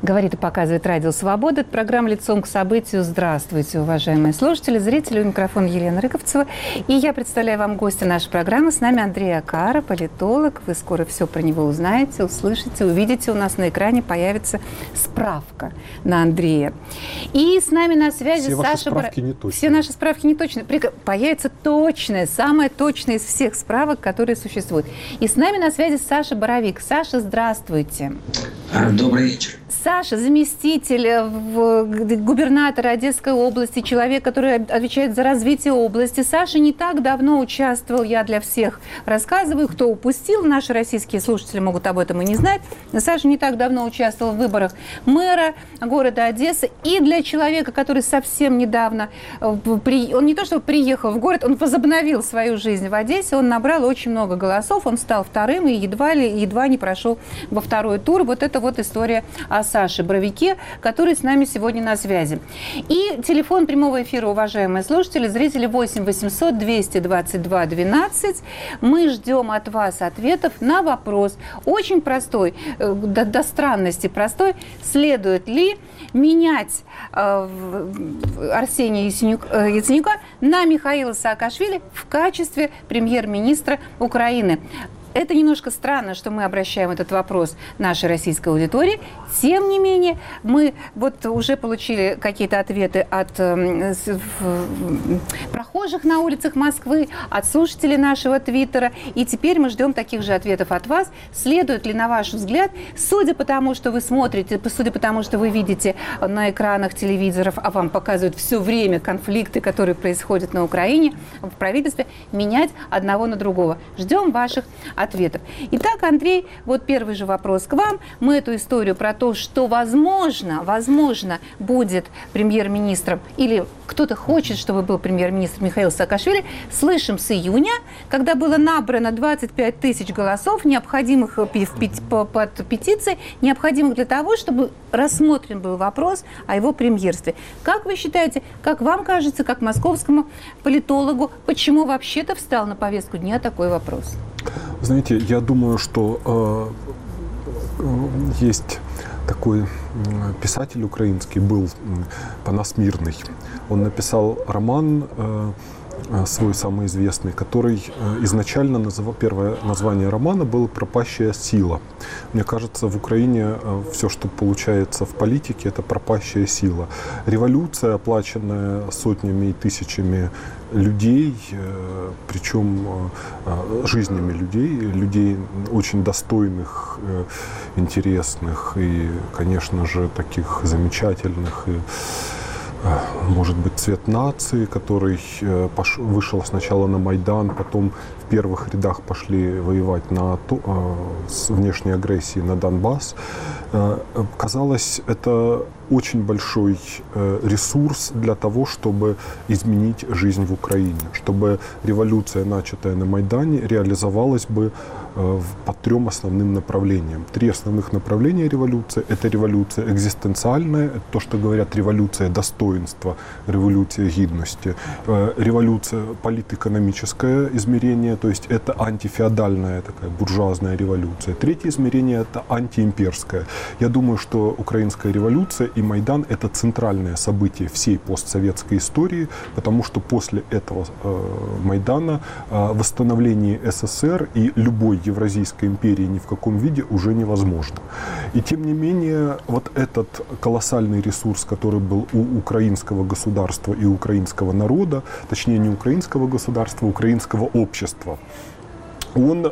Говорит и показывает Радио Свобода. Это программа «Лицом к событию». Здравствуйте, уважаемые слушатели, зрители. У микрофона Елена Рыковцева. И я представляю вам гостя нашей программы. С нами Андрей Окара, политолог. Вы скоро все про него узнаете, услышите, увидите. У нас на экране появится справка на Андрея. И с нами на связи Все Саша Боровик. Все наши справки не точные. Появится точная, самая точная из всех справок, которые существуют. И с нами на связи Саша Боровик. Саша, здравствуйте. Добрый вечер. Саша, заместитель губернатора Одесской области, человек, который отвечает за развитие области. Саша не так давно участвовал, я для всех рассказываю, кто упустил, наши российские слушатели могут об этом и не знать. Саша не так давно участвовал в выборах мэра города Одессы. И для человека, который совсем недавно, он не то что приехал в город, он возобновил свою жизнь в Одессе, он набрал очень много голосов, он стал вторым и едва не прошел во второй тур. Вот это вот история о Саше Боровике, который с нами сегодня на связи. И телефон прямого эфира, уважаемые слушатели, зрители 8 800 222 12. Мы ждем от вас ответов на вопрос, очень простой, до странности простой, следует ли менять Арсения Яценюка на Михаила Саакашвили в качестве премьер-министра Украины. Это немножко странно, что мы обращаем этот вопрос нашей российской аудитории. Тем не менее, мы вот уже получили какие-то ответы от прохожих на улицах Москвы, от слушателей нашего твиттера. И теперь мы ждем таких же ответов от вас. Следует ли, на ваш взгляд, судя по тому, что вы смотрите, судя по тому, что вы видите на экранах телевизоров, а вам показывают все время конфликты, которые происходят на Украине, в правительстве, менять одного на другого? Ждем ваших ответов. Итак, Андрей, вот первый же вопрос к вам. Мы эту историю про то, что возможно, будет премьер-министром, или кто-то хочет, чтобы был премьер-министр Михаил Саакашвили, слышим с июня, когда было набрано 25 тысяч голосов, необходимых под петицией, необходимых для того, чтобы рассмотрен был вопрос о его премьерстве. Как вы считаете, как вам кажется, как московскому политологу, почему вообще-то встал на повестку дня такой вопрос? Знаете, я думаю, что есть такой писатель украинский, был Панас Мирный. Он написал роман, свой самый известный, который изначально первое название романа было «Пропащая сила». Мне кажется, в Украине все, что получается в политике, это пропащая сила. Революция, оплаченная сотнями и тысячами людей, причем жизнями людей очень достойных, интересных и, конечно же, таких замечательных, и, может быть, цвет нации, который вышел сначала на Майдан, потом в первых рядах пошли воевать с внешней агрессией на Донбасс. Казалось, это очень большой ресурс для того, чтобы изменить жизнь в Украине, чтобы революция, начатая на Майдане, реализовалась бы по трем основным направлениям. Три основных направления революции – это революция экзистенциальная, это то, что говорят революция достоинства, революция гідності, революция политэкономическое измерение, то есть это антифеодальная такая буржуазная революция. Третье измерение – это антиимперское. Я думаю, что украинская революция и Майдан – это центральное событие всей постсоветской истории, потому что после этого Майдана восстановление СССР и любой Евразийской империи ни в каком виде уже невозможно. И тем не менее, вот этот колоссальный ресурс, который был у украинского государства и украинского народа, точнее не украинского государства, а украинского общества, он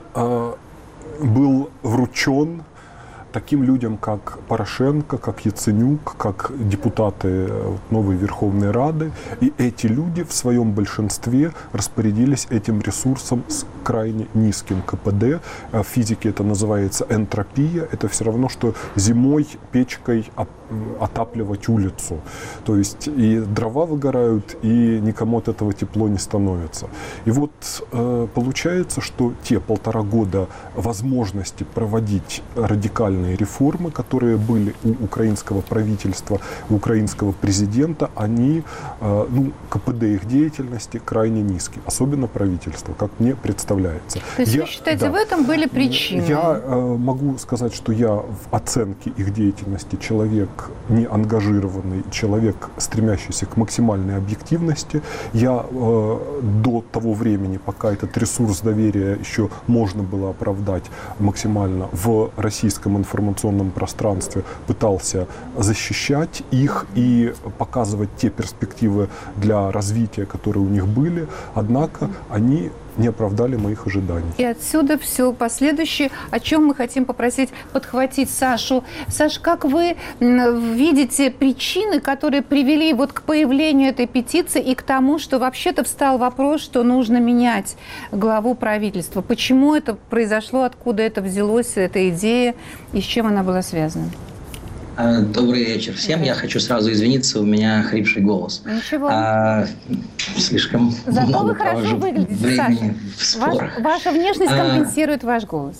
был вручен таким людям, как Порошенко, как Яценюк, как депутаты новой Верховной Рады. И эти люди в своем большинстве распорядились этим ресурсом с крайне низким КПД. В физике это называется энтропия. Это все равно, что зимой печкой отапливать улицу. То есть и дрова выгорают, и никому от этого тепло не становится. И вот получается, что те 1,5 года возможности проводить радикальные реформы, которые были у украинского правительства, у украинского президента, они, КПД их деятельности крайне низкий, особенно правительство, как мне представляется. То есть вы считаете, в этом были причины? Я могу сказать, что я в оценке их деятельности человек не ангажированный, человек, стремящийся к максимальной объективности. Я до того времени, пока этот ресурс доверия еще можно было оправдать максимально в российском информационном пространстве, пытался защищать их и показывать те перспективы для развития, которые у них были. Однако они не оправдали моих ожиданий. И отсюда все последующее, о чем мы хотим попросить подхватить Сашу. Саш, как вы видите причины, которые привели вот к появлению этой петиции и к тому, что вообще-то встал вопрос, что нужно менять главу правительства? Почему это произошло, откуда это взялось, эта идея, и с чем она была связана? Добрый вечер всем. Я хочу сразу извиниться, у меня хрипший голос. Ничего. Слишком Зато много вы хорошо выглядите, времени в спорах. Ваша внешность компенсирует ваш голос.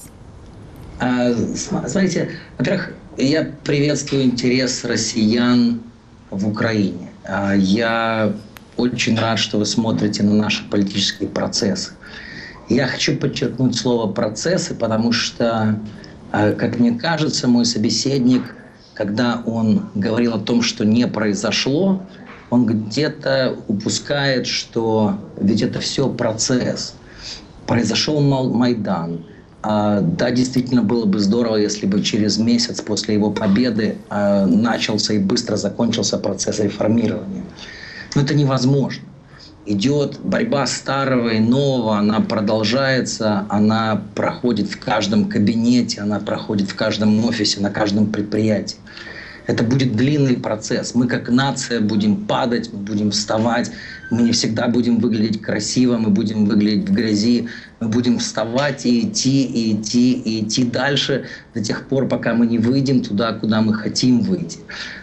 Смотрите, во-первых, я приветствую интерес россиян в Украине. Я очень рад, что вы смотрите на наши политические процессы. Я хочу подчеркнуть слово «процессы», потому что, как мне кажется, мой собеседник, когда он говорил о том, что не произошло, он где-то упускает, что ведь это все процесс. Произошел Майдан. Да, действительно было бы здорово, если бы через месяц после его победы начался и быстро закончился процесс реформирования. Но это невозможно. Идет борьба старого и нового, она продолжается, она проходит в каждом кабинете, она проходит в каждом офисе, на каждом предприятии. Это будет длинный процесс. Мы как нация будем падать, мы будем вставать, мы не всегда будем выглядеть красиво, мы будем выглядеть в грязи, мы будем вставать и идти, и идти, и идти дальше до тех пор, пока мы не выйдем туда, куда мы хотим выйти.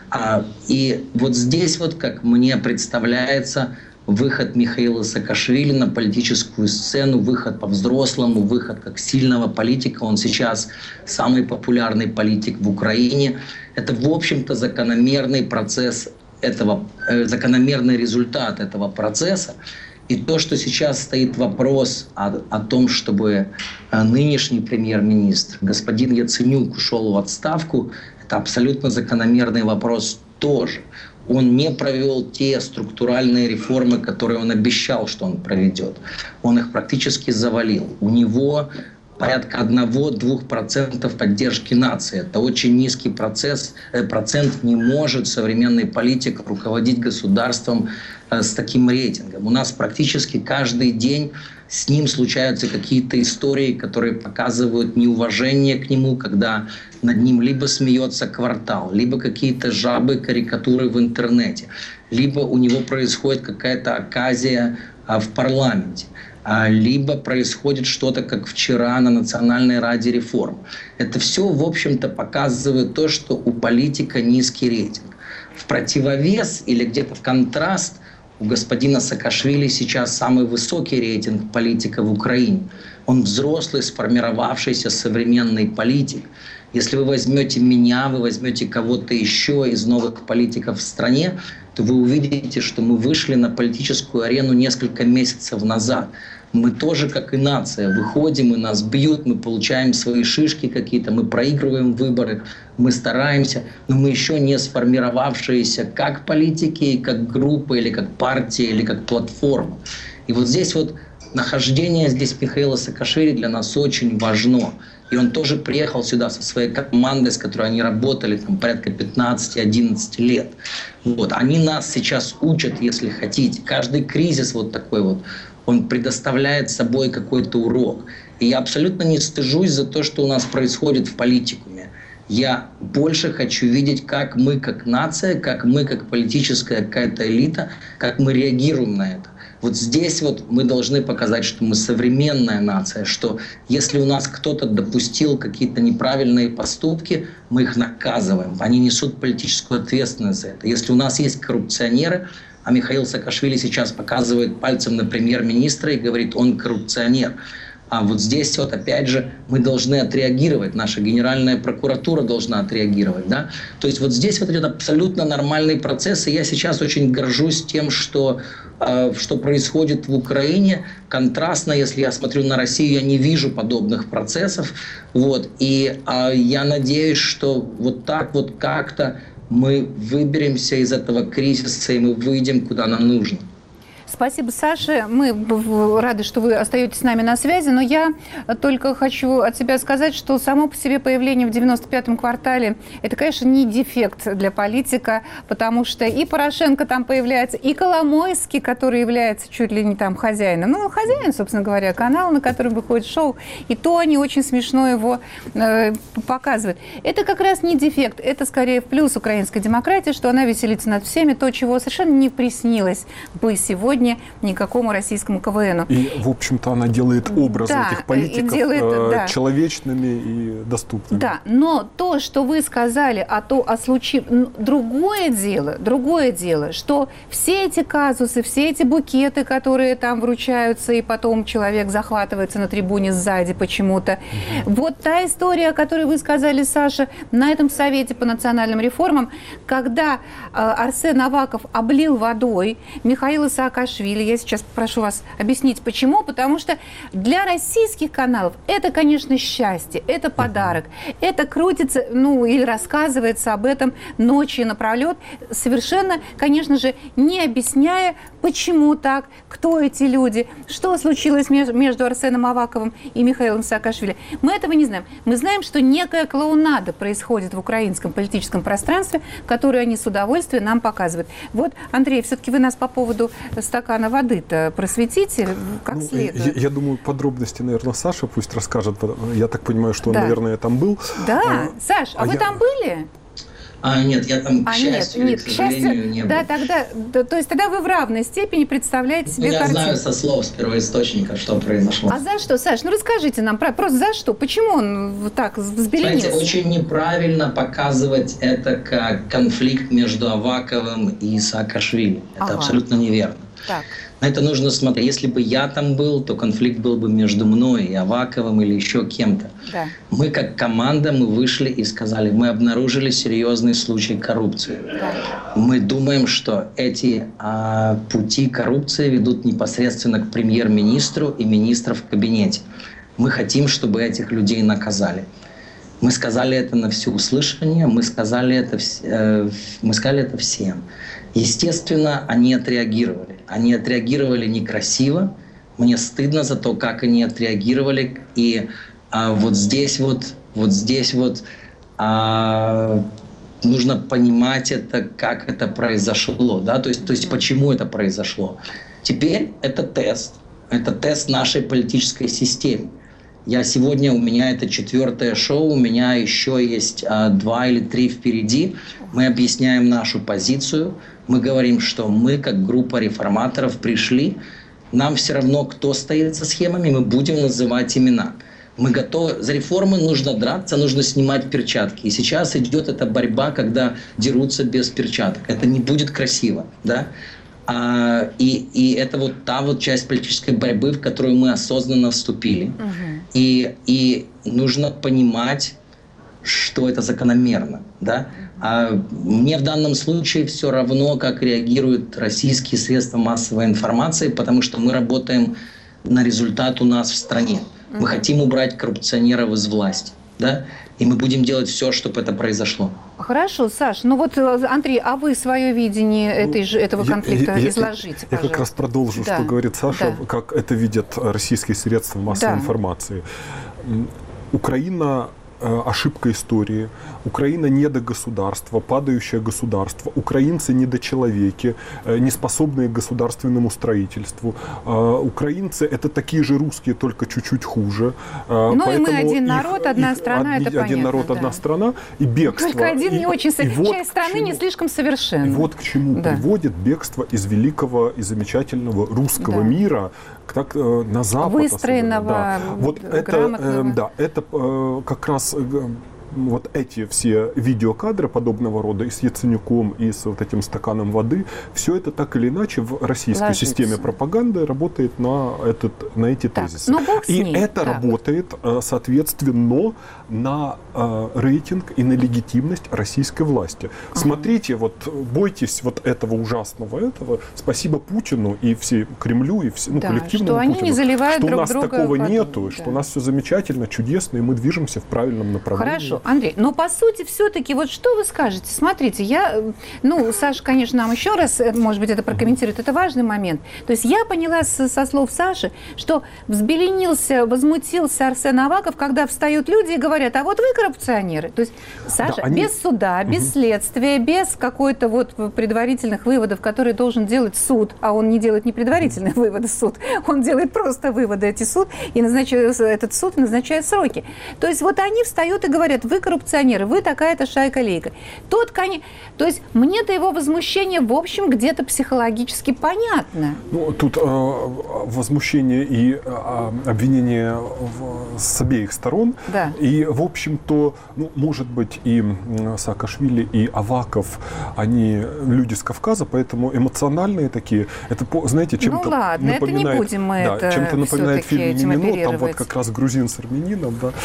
И вот здесь, вот, как мне представляется, выход Михаила Саакашвили на политическую сцену, выход по-взрослому, выход как сильного политика. Он сейчас самый популярный политик в Украине. Это, в общем-то, закономерный процесс закономерный результат этого процесса. И то, что сейчас стоит вопрос о том, чтобы нынешний премьер-министр, господин Яценюк, ушел в отставку, это абсолютно закономерный вопрос тоже. Он не провел те структуральные реформы, которые он обещал, что он проведет. Он их практически завалил. У него порядка 1-2% поддержки нации. Это очень низкий процент. Не может современный политик руководить государством с таким рейтингом. У нас практически каждый день с ним случаются какие-то истории, которые показывают неуважение к нему, когда над ним либо смеется квартал, либо какие-то жабы, карикатуры в интернете, либо у него происходит какая-то оказия в парламенте, либо происходит что-то, как вчера на Национальной раде реформ. Это все, в общем-то, показывает то, что у политика низкий рейтинг. В противовес или где-то в контраст у господина Саакашвили сейчас самый высокий рейтинг политика в Украине. Он взрослый, сформировавшийся современный политик. Если вы возьмете меня, вы возьмете кого-то еще из новых политиков в стране, то вы увидите, что мы вышли на политическую арену несколько месяцев назад. Мы тоже, как и нация, выходим, и нас бьют, мы получаем свои шишки какие-то, мы проигрываем выборы, мы стараемся, но мы еще не сформировавшиеся как политики, как группа, или как партия, или как платформа. И вот здесь вот нахождение здесь Михаила Саакашвили для нас очень важно. И он тоже приехал сюда со своей командой, с которой они работали там, порядка 15-11 лет. Вот. Они нас сейчас учат, если хотите. Каждый кризис вот такой вот, он предоставляет собой какой-то урок. И я абсолютно не стыжусь за то, что у нас происходит в политикуме. Я больше хочу видеть, как мы как нация, как мы как политическая какая-то элита, как мы реагируем на это. Вот здесь вот мы должны показать, что мы современная нация, что если у нас кто-то допустил какие-то неправильные поступки, мы их наказываем, они несут политическую ответственность за это. Если у нас есть коррупционеры, а Михаил Саакашвили сейчас показывает пальцем на премьер-министра и говорит, он коррупционер. А вот здесь вот опять же мы должны отреагировать, наша Генеральная прокуратура должна отреагировать. Да? То есть вот здесь вот идет абсолютно нормальный процесс, и я сейчас очень горжусь тем, что происходит в Украине. Контрастно, если я смотрю на Россию, я не вижу подобных процессов. Вот. И я надеюсь, что вот так вот как-то мы выберемся из этого кризиса, и мы выйдем, куда нам нужно. Спасибо, Саша. Мы рады, что вы остаетесь с нами на связи, но я только хочу от себя сказать, что само по себе появление в 95-м квартале – это, конечно, не дефект для политика, потому что и Порошенко там появляется, и Коломойский, который является чуть ли не там хозяином. Ну, хозяин, собственно говоря, канала, на котором выходит шоу, и то они очень смешно его показывают. Это как раз не дефект, это скорее в плюс украинской демократии, что она веселится над всеми, то, чего совершенно не приснилось бы сегодня никакому российскому КВНу. И, в общем-то, она делает образы этих политиков человечными и доступными. Да, но то, что вы сказали, другое дело, что все эти казусы, все эти букеты, которые там вручаются, и потом человек захватывается на трибуне сзади почему-то. Вот та история, о которой вы сказали, Саша, на этом совете по национальным реформам, когда Арсен Аваков облил водой Михаила Саакашвили. Я сейчас прошу вас объяснить, почему. Потому что для российских каналов это, конечно, счастье, это подарок. Это крутится, или рассказывается об этом ночью напролет, совершенно, конечно же, не объясняя, почему так, кто эти люди, что случилось между Арсеном Аваковым и Михаилом Саакашвили. Мы этого не знаем. Мы знаем, что некая клоунада происходит в украинском политическом пространстве, которую они с удовольствием нам показывают. Вот, Андрей, все-таки вы нас по поводу стакана воды-то просветите как следует. Я думаю, подробности, наверное, Саша пусть расскажет. Я так понимаю, что он, наверное, там был. Да, Саш, вы там были? Нет, я там, к счастью, к сожалению, не был. Да, то есть тогда вы в равной степени представляете себе картину. Я знаю со слов, с первоисточника, что произошло. А за что, Саш? Расскажите нам, просто за что? Почему он вот так взбеленился? Знаете, очень неправильно показывать это как конфликт между Аваковым и Саакашвили. Это абсолютно неверно. Так. На это нужно смотреть. Если бы я там был, то конфликт был бы между мной и Аваковым или еще кем-то. Да. Мы как команда, мы вышли и сказали, мы обнаружили серьезный случай коррупции. Да. Мы думаем, что эти пути коррупции ведут непосредственно к премьер-министру и министру в кабинете. Мы хотим, чтобы этих людей наказали. Мы сказали это на всеуслышание, мы сказали это всем. Естественно, они отреагировали. Они отреагировали некрасиво. Мне стыдно за то, как они отреагировали. И вот здесь нужно понимать это, как это произошло. Да? То есть почему это произошло. Теперь это тест. Это тест нашей политической системы. У меня это 4-е шоу, у меня еще есть 2 или 3 впереди. Мы объясняем нашу позицию. Мы говорим, что мы, как группа реформаторов, пришли. Нам все равно, кто стоит за схемами, мы будем называть имена. Мы готовы. За реформы нужно драться, нужно снимать перчатки. И сейчас идет эта борьба, когда дерутся без перчаток. Это не будет красиво, да? И это вот та вот часть политической борьбы, в которую мы осознанно вступили. И нужно понимать, что это закономерно. Да? Мне в данном случае все равно, как реагируют российские средства массовой информации, потому что мы работаем на результат у нас в стране. Мы хотим убрать коррупционеров из власти. Да? И мы будем делать все, чтобы это произошло. Хорошо, Саш. Андрей, а вы свое видение этого конфликта изложите, пожалуйста. Я как раз продолжу, что говорит Саша, как это видят российские средства массовой информации. Украина ошибка истории. Украина недогосударство, падающее государство, украинцы недочеловеки, не способные к государственному строительству. Украинцы это такие же русские, только чуть-чуть хуже. Ну и мы один народ, одна страна, это понятно. Один народ, одна страна, и бегство. Только один не очень, часть страны не слишком совершенна. И вот к чему приводит бегство из великого и замечательного русского мира, так, на Запад. Выстроенного, вот это как раз вот эти все видеокадры подобного рода и с Яценюком, и с вот этим стаканом воды, все это так или иначе в российской системе пропаганды работает на эти тезисы. И это работает, соответственно, на рейтинг и на легитимность российской власти. Смотрите, вот бойтесь вот этого ужасного, спасибо Путину и всей Кремлю, и коллективному что они Путину, не заливают что друг у нас друга такого водой, нету, что у нас все замечательно, чудесно, и мы движемся в правильном направлении. Хорошо, Андрей, но по сути все-таки, вот что вы скажете? Смотрите, Саша, конечно, нам еще раз, может быть, это прокомментирует, это важный момент. То есть я поняла со слов Саши, что взбеленился, возмутился Арсен Аваков, когда встают люди и говорят, а вот вы коррупционеры. То есть, Саша, без суда, без следствия, без какой-то предварительных выводов, которые должен делать суд, а он не делает не предварительные выводы суд, он делает просто выводы и этот суд назначает сроки. То есть вот они встают и говорят, вы коррупционеры, вы такая-то шайка-лейка. То есть мне-то его возмущение, в общем, где-то психологически понятно. Тут возмущение и обвинение с обеих сторон. Да. И, в общем-то, может быть, и Саакашвили, и Аваков, они люди с Кавказа, поэтому эмоциональные такие. Это, знаете, чем-то напоминает... это не будем мы чем-то напоминает фильм «Мимино», там вот как раз грузин с армянином. Да.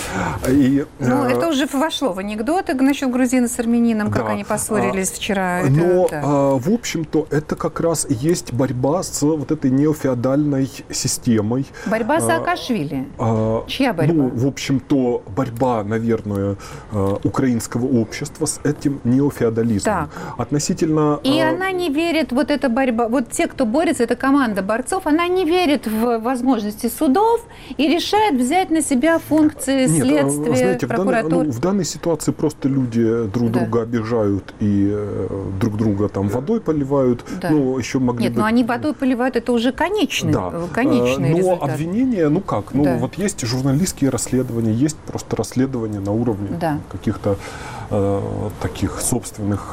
Это уже вошло в анекдоты насчет грузина с армянином, как они поссорились вчера. В общем-то, это как раз и есть борьба с вот этой неофеодальной системой. Борьба Саакашвили. Чья борьба? В общем-то, борьба, наверное, украинского общества с этим неофеодализмом. Относительно... И она не верит, вот эта борьба, вот те, кто борется, это команда борцов, она не верит в возможности судов и решает взять на себя функции следствия, знаете, прокуратуры. В данной ситуации просто люди друг друга обижают и друг друга там водой поливают. Да. Еще могли Нет, быть... но они водой поливают, это уже конечный но результат. обвинения, вот есть журналистские расследования, есть просто расследования на уровне каких-то таких собственных.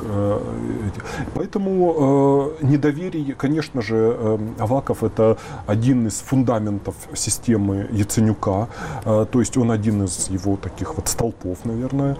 Поэтому недоверие, конечно же, Аваков это один из фундаментов системы Яценюка, то есть он один из его таких вот столпов, наверное.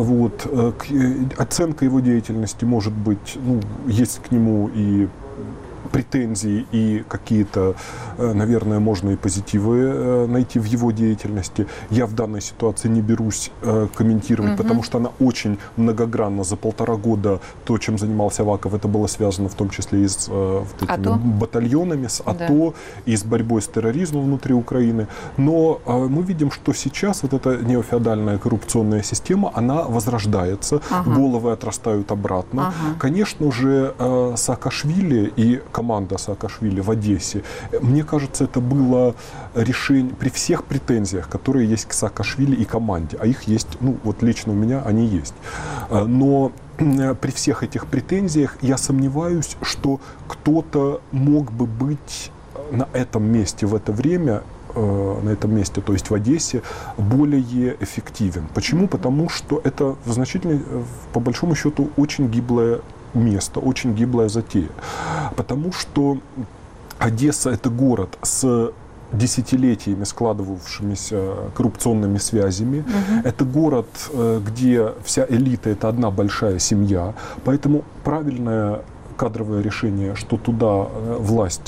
Оценка его деятельности может быть, есть к нему и претензии, и какие-то, наверное, можно и позитивы найти в его деятельности. Я в данной ситуации не берусь комментировать, потому что она очень многогранна. За 1,5 года то, чем занимался Аваков, это было связано в том числе и с батальонами, с АТО, и с борьбой с терроризмом внутри Украины. Но мы видим, что сейчас вот эта неофеодальная коррупционная система, она возрождается, головы отрастают обратно. Конечно же, Саакашвили и команда Саакашвили в Одессе, мне кажется, это было решение при всех претензиях, которые есть к Саакашвили и команде, а их есть, лично у меня они есть. Но при всех этих претензиях я сомневаюсь, что кто-то мог бы быть на этом месте в это время, на этом месте, то есть в Одессе, более эффективен. Почему? Потому что это по большому счету, очень гиблое место, очень гиблая затея. Потому что Одесса – это город с десятилетиями складывавшимися коррупционными связями. Это город, где вся элита – это одна большая семья. Поэтому правильное кадровое решение, что туда власть,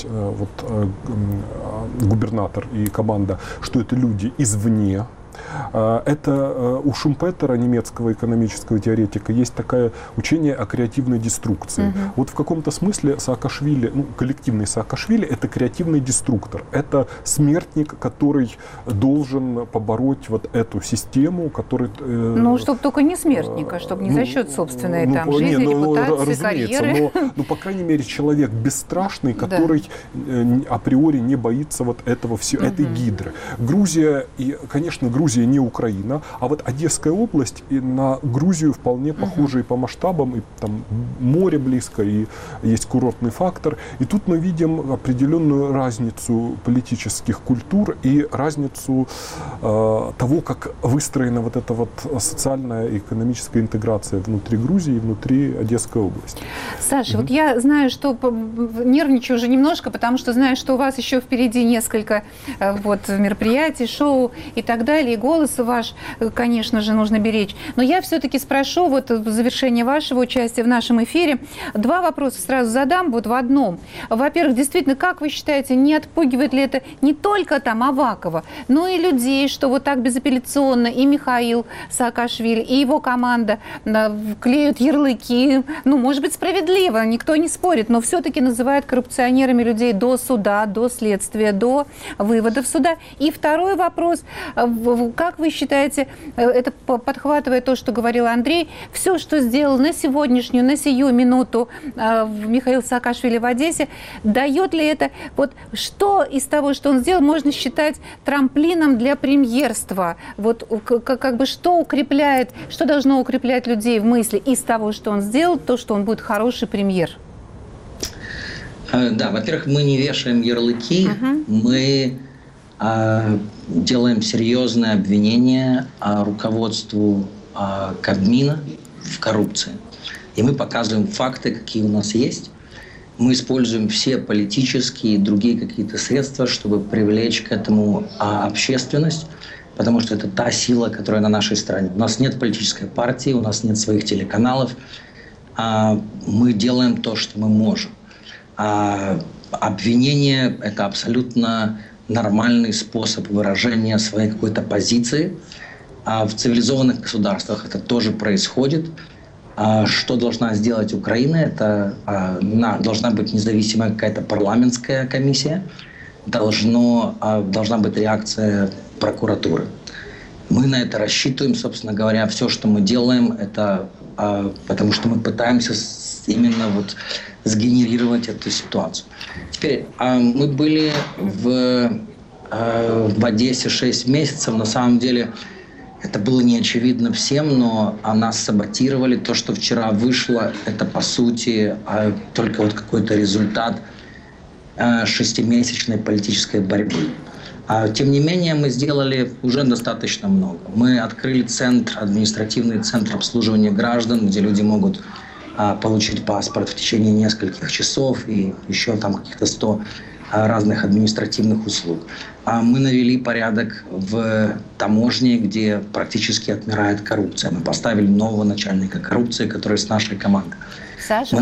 губернатор и команда, что это люди извне. Это у Шумпетера, немецкого экономического теоретика, есть такое учение о креативной деструкции. Вот в каком-то смысле Саакашвили, коллективный Саакашвили, это креативный деструктор. Это смертник, который должен побороть вот эту систему, который... чтобы только не смертника, чтобы не за счет собственной жизни, репутации, карьеры. Но, по крайней мере, человек бесстрашный, который априори не боится вот этого всего, этой гидры. Грузия, и, конечно, Грузия Грузия не Украина, а вот Одесская область и на Грузию вполне похожа и по масштабам, и там море близко, и есть курортный фактор. И тут мы видим определенную разницу политических культур и разницу того, как выстроена вот эта вот социальная и экономическая интеграция внутри Грузии и внутри Одесской области. Саша, вот я знаю, что нервничаю уже немножко, потому что знаю, что у вас еще впереди несколько вот мероприятий, шоу и так далее, и голос ваш, конечно же, нужно беречь. Но я все-таки спрошу, вот в завершение вашего участия в нашем эфире, два вопроса сразу задам, вот в одном. Во-первых, действительно, как вы считаете, не отпугивает ли это не только там Авакова, но и людей, что вот так безапелляционно и Михаил Саакашвили, и его команда клеют ярлыки, ну, может быть, справедливо, никто не спорит, но все-таки называют коррупционерами людей до суда, до следствия, до выводов суда. И второй вопрос, как вы считаете, это подхватывая то, что говорил Андрей, все, что сделал на сегодняшнюю, на сию минуту Михаил Саакашвили в Одессе, дает ли это, вот что из того, что он сделал, можно считать трамплином для премьерства? Вот как бы что укрепляет, что должно укреплять людей в мысли из того, что он сделал, то, что он будет хороший премьер? Да, во-первых, мы не вешаем ярлыки, мы делаем серьезные обвинения руководству Кабмина в коррупции. И мы показываем факты, какие у нас есть. Мы используем все политические и другие какие-то средства, чтобы привлечь к этому общественность, потому что это та сила, которая на нашей стороне. У нас нет политической партии, у нас нет своих телеканалов. Мы делаем то, что мы можем. Обвинение – это абсолютно нормальный способ выражения своей какой-то позиции. В цивилизованных государствах это тоже происходит. Что должна сделать Украина? Это должна быть независимая какая-то парламентская комиссия, должна быть реакция прокуратуры. Мы на это рассчитываем, собственно говоря, все, что мы делаем, это потому что мы пытаемся именно вот сгенерировать эту ситуацию. Теперь, мы были в Одессе 6 месяцев, на самом деле это было не очевидно всем, но нас саботировали. То, что вчера вышло, это по сути только вот какой-то результат 6-месячной политической борьбы. Тем не менее, мы сделали уже достаточно много. Мы открыли административный центр обслуживания граждан, где люди могут получить паспорт в течение нескольких часов и еще там каких-то 100 разных административных услуг. Мы навели порядок в таможне, где практически отмирает коррупция. Мы поставили нового начальника коррупции, который с нашей командой. Саша,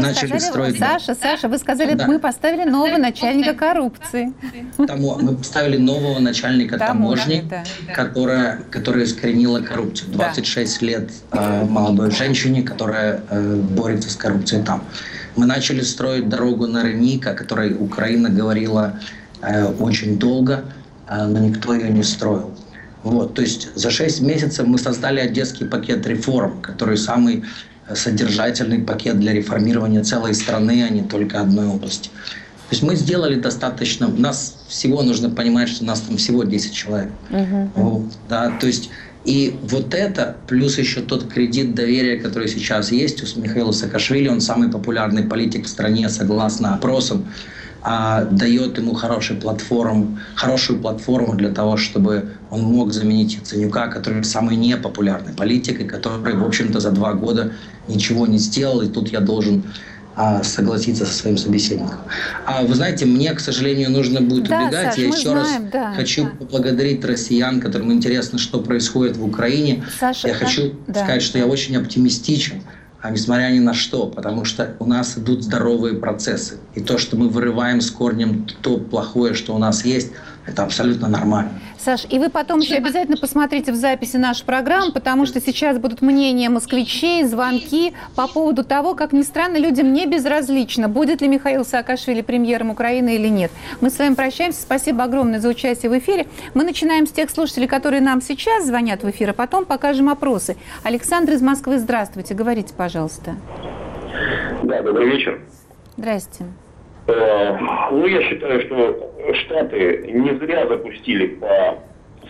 вы сказали, да. Мы поставили нового начальника коррупции. Мы поставили нового начальника таможни, которая искоренила коррупцию. 26 лет молодой женщине, которая борется с коррупцией там. Мы начали строить дорогу на Реника, о которой Украина говорила очень долго, но никто ее не строил. Вот, то есть за 6 месяцев мы создали Одесский пакет реформ, который самый содержательный пакет для реформирования целой страны, а не только одной области. То есть мы сделали достаточно. Нас всего нужно понимать, что нас там всего 10 человек. Вот, да, то есть и вот это, плюс еще тот кредит доверия, который сейчас есть у Михаила Саакашвили, он самый популярный политик в стране, согласно опросам, дает ему хорошую платформу для того, чтобы он мог заменить Яценюка, который самый непопулярный политик, и который, в общем-то, за 2 года ничего не сделал, и тут я должен согласиться со своим собеседником. Вы знаете, мне, к сожалению, нужно будет убегать. Саш, я еще раз хочу поблагодарить россиян, которым интересно, что происходит в Украине. Саша, я хочу сказать, что я очень оптимистичен, несмотря ни на что, потому что у нас идут здоровые процессы. И то, что мы вырываем с корнем то плохое, что у нас есть, это абсолютно нормально. Саш, и вы потом еще обязательно посмотрите в записи нашу программу, потому что сейчас будут мнения москвичей, звонки по поводу того, как ни странно, людям не безразлично, будет ли Михаил Саакашвили премьером Украины или нет. Мы с вами прощаемся. Спасибо огромное за участие в эфире. Мы начинаем с тех слушателей, которые нам сейчас звонят в эфир, а потом покажем опросы. Александр из Москвы, здравствуйте. Говорите, пожалуйста. Да, добрый вечер. Здрасте. Я считаю, что Штаты не зря запустили по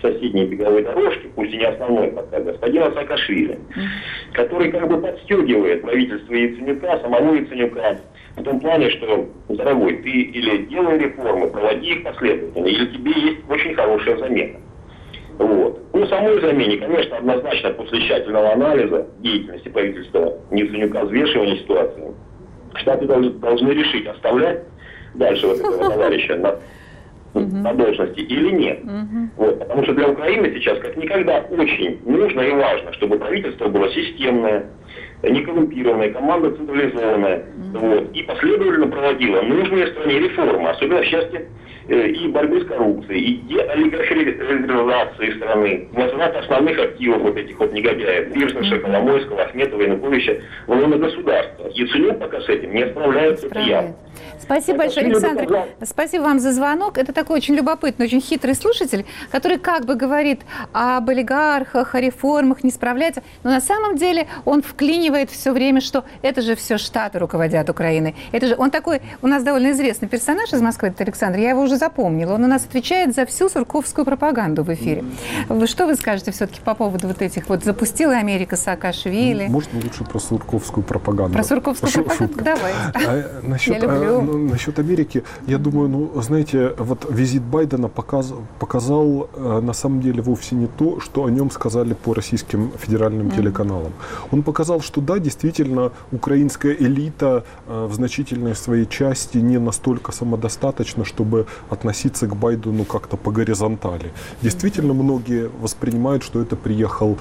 соседней беговой дорожки, пусть и не основной пока, господина Саакашвили, который как бы подстегивает правительство Яценюка, самого Яценюка, в том плане, что, дорогой, ты или делай реформы, проводи их последовательно, или тебе есть очень хорошая замена. Вот. Ну, самой замене, конечно, однозначно после тщательного анализа деятельности правительства Яценюка, взвешивания ситуации, Штаты должны решить, оставлять дальше вот этого товарища на должности или нет. Вот. Потому что для Украины сейчас как никогда очень нужно и важно, чтобы правительство было системное, некоррумпированная, команда централизованная, вот, и последовательно проводила нужные стране реформы, особенно в части и борьбы с коррупцией, и деолигархизации страны, возврат основных активов вот этих вот негодяев, Фирташа, Коломойского, Ахметова, Януковича, в лоно государства. Яценюк пока с этим не справляется, это явно. Спасибо большое, Александр. Спасибо вам за звонок. Это такой очень любопытный, очень хитрый слушатель, который как бы говорит об олигархах, о реформах, не справляется. Но на самом деле он вклинивает все время, что это же все Штаты руководят Украиной. Это же он такой, у нас довольно известный персонаж из Москвы, это Александр, я его уже запомнила. Он у нас отвечает за всю сурковскую пропаганду в эфире. Что вы скажете все-таки по поводу вот этих вот запустила Америка Саакашвили? Можно лучше про сурковскую пропаганду? Про сурковскую пропаганду? Давай. Я люблю. Насчет Америки, я думаю, ну, знаете, вот визит Байдена показал на самом деле вовсе не то, что о нем сказали по российским федеральным телеканалам. Он показал, что да, действительно, украинская элита в значительной своей части не настолько самодостаточна, чтобы относиться к Байдену как-то по горизонтали. Действительно, многие воспринимают, что это приехал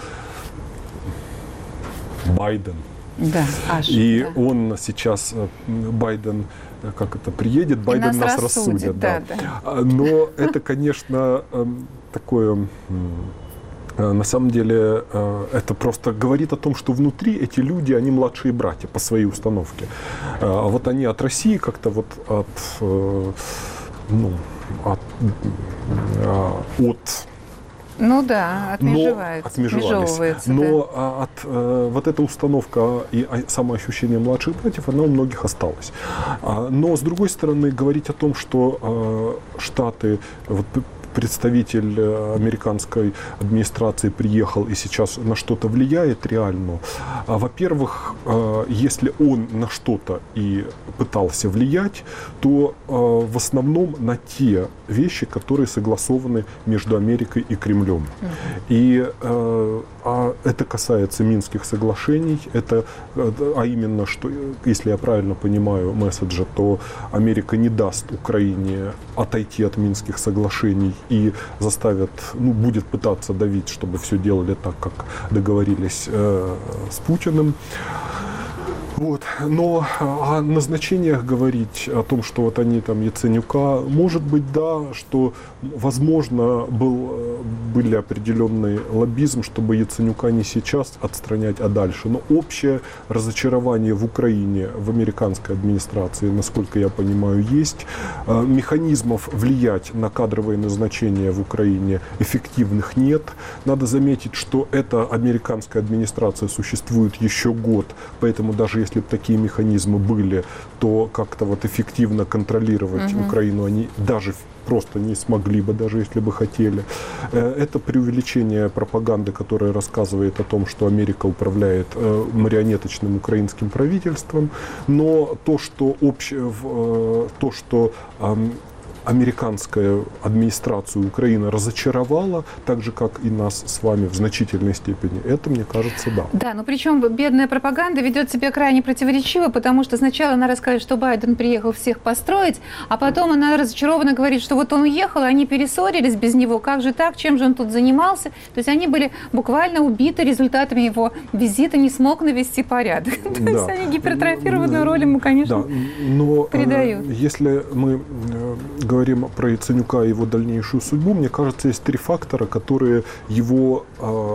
Байден. Да, и он сейчас, Байден, как это, приедет, Байден нас рассудит. Да. Но это, конечно, такое... На самом деле, это просто говорит о том, что внутри эти люди, они младшие братья по своей установке. А вот они от России как-то вот ну да, отмежевываются. Но вот эта установка и самоощущение младших братьев, она у многих осталась. Но, с другой стороны, говорить о том, что Штаты... Вот, представитель американской администрации приехал и сейчас на что-то влияет реально. Во-первых, если он на что-то и пытался влиять, то в основном на те вещи, которые согласованы между Америкой и Кремлем. И это касается Минских соглашений, а именно, что, если я правильно понимаю месседжа, то Америка не даст Украине отойти от Минских соглашений и заставят, будет пытаться давить, чтобы все делали так, как договорились с Путиным. Вот. Но о назначениях говорить, о том, что вот они там Яценюка, может быть, да, что, возможно, были определенный лоббизм, чтобы Яценюка не сейчас отстранять, а дальше. Но общее разочарование в Украине, в американской администрации, насколько я понимаю, есть. Механизмов влиять на кадровые назначения в Украине эффективных нет. Надо заметить, что эта американская администрация существует еще год, поэтому даже если бы такие механизмы были, то как-то вот эффективно контролировать Украину они даже просто не смогли бы, даже если бы хотели. Это преувеличение пропаганды, которая рассказывает о том, что Америка управляет марионеточным украинским правительством, но то, что американская администрация Украины разочаровала, так же, как и нас с вами в значительной степени. Это, мне кажется, да. Да, но причем бедная пропаганда ведет себя крайне противоречиво, потому что сначала она рассказывает, что Байден приехал всех построить, а потом она разочарованно говорит, что вот он уехал, они перессорились без него, как же так, чем же он тут занимался. То есть они были буквально убиты результатами его визита, не смог навести порядок. То есть они гипертрофированную роль ему, конечно, придают. Если мы говорим про Яценюка и его дальнейшую судьбу, мне кажется, есть три фактора, которые его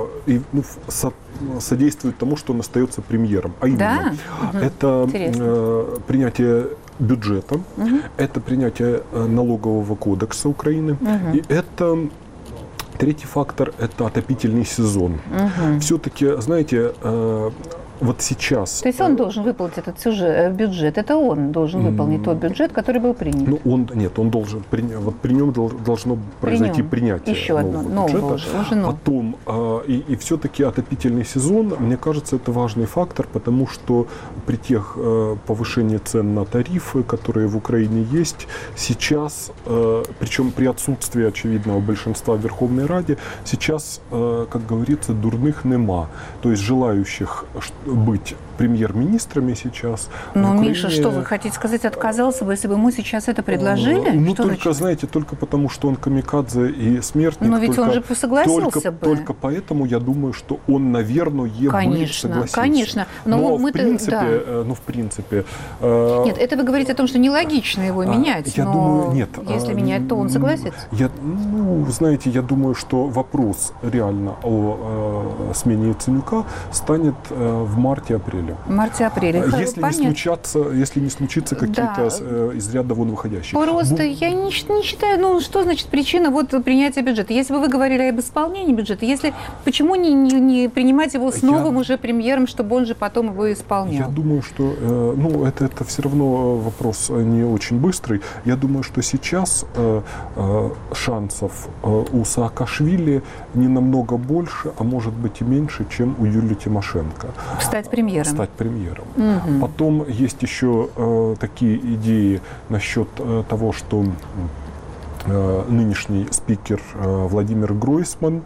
содействуют тому, что он остается премьером. А именно, это принятие бюджета, это принятие налогового кодекса Украины, и это третий фактор – это отопительный сезон. Все-таки, знаете, вот сейчас... То есть он должен выполнить этот бюджет, это он должен выполнить тот бюджет, который был принят? Ну, он должен, вот при нем должно произойти принятие еще нового бюджета. Потом, и все-таки отопительный сезон, мне кажется, это важный фактор, потому что при тех повышении цен на тарифы, которые в Украине есть, сейчас, причем при отсутствии очевидного большинства в Верховной Раде, сейчас, как говорится, дурных нема. То есть желающих быть премьер-министрами сейчас. Но Украине... Миша, что вы хотите сказать, отказался бы, если бы ему сейчас это предложили? Ну, что только, знаете, только потому, что он камикадзе и смертник. Но ведь только, он же согласился бы. Только поэтому я думаю, что он, наверное, бы согласился. Конечно. Но в принципе... Нет, это вы говорите о том, что нелогично его менять. Я думаю, нет. Если менять, то он согласится? Знаете, я думаю, что вопрос реально о смене Яценюка станет в марте-апреле. Марте-апреле. Если не случится какие-то из ряда вон выходящие. Просто я не считаю, что значит причина принятия бюджета. Если бы вы говорили об исполнении бюджета, почему не принимать его с новым уже премьером, чтобы он же потом его исполнял? Я думаю, что это все равно вопрос не очень быстрый. Я думаю, что сейчас шансов у Саакашвили не намного больше, а может быть и меньше, чем у Юлии Тимошенко. Стать премьером. Угу. Потом есть еще такие идеи насчет того, что нынешний спикер Владимир Гройсман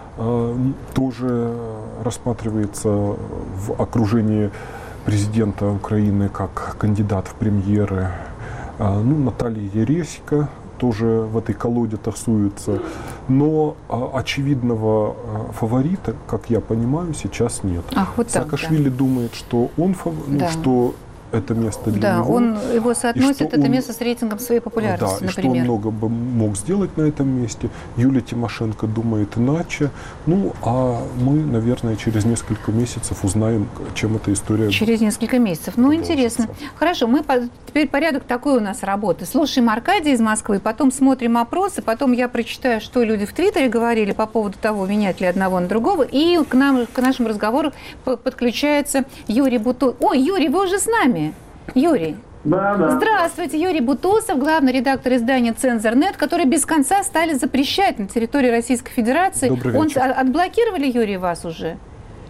тоже рассматривается в окружении президента Украины как кандидат в премьеры. Наталья Ересько тоже в этой колоде тасуется. Но очевидного фаворита, как я понимаю, сейчас нет. Саакашвили думает, что он что это место для него. Он его соотносит, это место с рейтингом своей популярности, например. Что он много бы мог сделать на этом месте. Юлия Тимошенко думает иначе. А мы, наверное, через несколько месяцев узнаем, чем эта история Через несколько месяцев. Интересно. Хорошо, теперь порядок такой у нас работы. Слушаем Аркадия из Москвы, потом смотрим опросы, потом я прочитаю, что люди в Твиттере говорили по поводу того, менять ли одного на другого. И к нашему разговору подключается Юрий Бутусов. Ой, Юрий, вы уже с нами? Юрий. Да. Здравствуйте, Юрий Бутусов, главный редактор издания «Цензор.нет», который без конца стали запрещать на территории Российской Федерации. Добрый вечер. Отблокировали, Юрий, вас уже?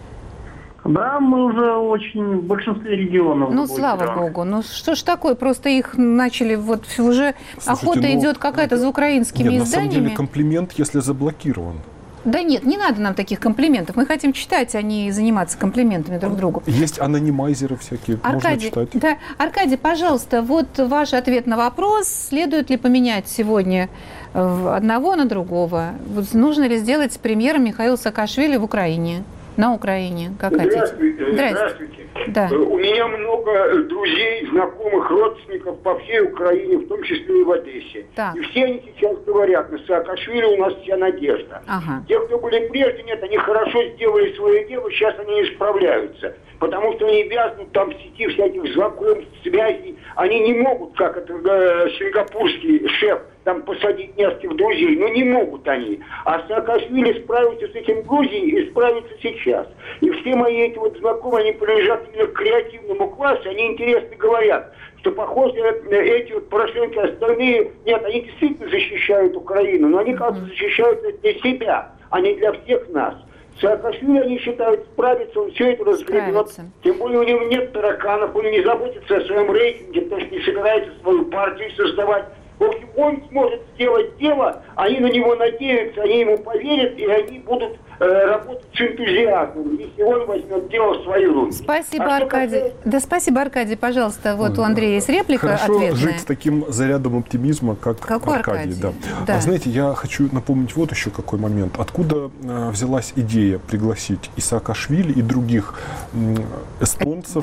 Да, мы уже в большинстве регионов. Слава богу. Что ж такое? Просто их начали, уже охота идет какая-то за украинскими изданиями. На самом деле комплимент, если заблокирован. Да нет, не надо нам таких комплиментов. Мы хотим читать, а не заниматься комплиментами друг другу. Есть анонимайзеры всякие, можно читать. Аркадий, пожалуйста, ваш ответ на вопрос. Следует ли поменять сегодня одного на другого? Нужно ли сделать премьером Михаила Саакашвили в Украине? На Украине, как хотите. Здравствуйте. Да. У меня много друзей, знакомых, родственников по всей Украине, в том числе и в Одессе. Так. И все они сейчас говорят, на Саакашвили у нас вся надежда. Ага. Те, кто были прежде, нет, они хорошо сделали свое дело, сейчас они не справляются. Потому что они вязнут там в сети всяких знакомств, связей. Они не могут, как это сингапурский шеф, там посадить нескольких друзей. Не могут они. А Саакашвили справится с этим Грузией и справится сейчас. И все мои эти знакомые, они принадлежат именно к креативному классу, они интересно говорят, что, похоже, эти Порошенко и остальные, нет, они действительно защищают Украину, но они как-то защищают это для себя, а не для всех нас. Саакашвили, они считают, справится, он все это разгребет. Тем более у него нет тараканов, он не заботится о своем рейтинге, потому что не собирается свою партию создавать. В общем, он сможет сделать дело, они на него надеются, они ему поверят, и они будут работать с энтузиазмом, если он возьмет дело в свои руки. Спасибо, Аркадий. Спасибо, Аркадий. Пожалуйста, у Андрея есть реплика ответная. Хорошо жить с таким зарядом оптимизма, как Аркадий. Да. Знаете, я хочу напомнить еще какой момент. Откуда взялась идея пригласить и Саакашвили, и других эстонцев,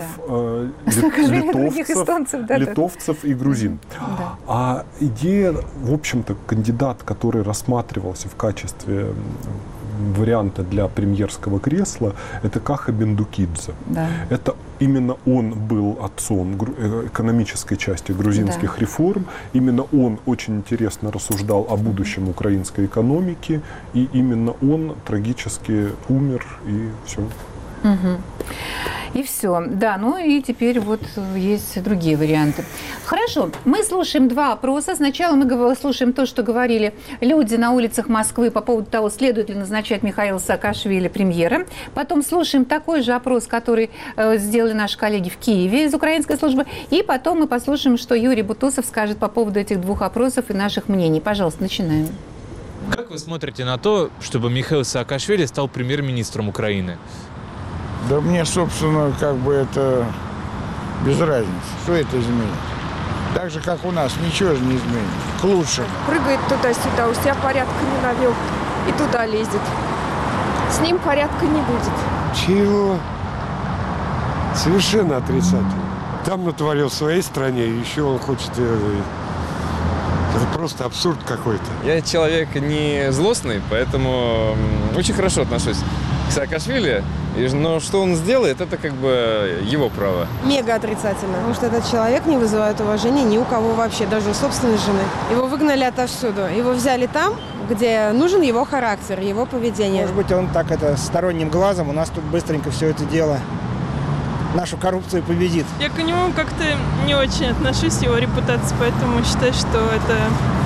литовцев и грузин. Да. А идея, в общем-то, кандидат, который рассматривался в качестве варианта для премьерского кресла, это Каха Бендукидзе. Да. Это именно он был отцом экономической части грузинских реформ. Именно он очень интересно рассуждал о будущем украинской экономики. И именно он трагически умер, и все. Угу. И все. Да, ну и теперь вот есть другие варианты. Хорошо, мы слушаем два опроса. Сначала мы слушаем то, что говорили люди на улицах Москвы по поводу того, следует ли назначать Михаила Саакашвили премьером. Потом слушаем такой же опрос, который сделали наши коллеги в Киеве из украинской службы. И потом мы послушаем, что Юрий Бутусов скажет по поводу этих двух опросов и наших мнений. Пожалуйста, начинаем. Как вы смотрите на то, чтобы Михаил Саакашвили стал премьер-министром Украины? Да мне, собственно, как бы это без разницы. Что это изменит? Так же, как у нас, ничего же не изменит. К лучшему. Прыгает туда-сюда, у себя порядка не навел и туда лезет. С ним порядка не будет. Чего? Совершенно отрицательно. Там натворил в своей стране, еще он хочет... Это просто абсурд какой-то. Я человек не злостный, поэтому очень хорошо отношусь к Саакашвили. Но что он сделает, это как бы его право. Мега отрицательно. Потому что этот человек не вызывает уважения ни у кого вообще, даже у собственной жены. Его выгнали отовсюду. Его взяли там, где нужен его характер, его поведение. Может быть, он так сторонним глазом у нас тут быстренько все это дело, нашу коррупцию победит. Я к нему как-то не очень отношусь, его репутации, поэтому считаю, что это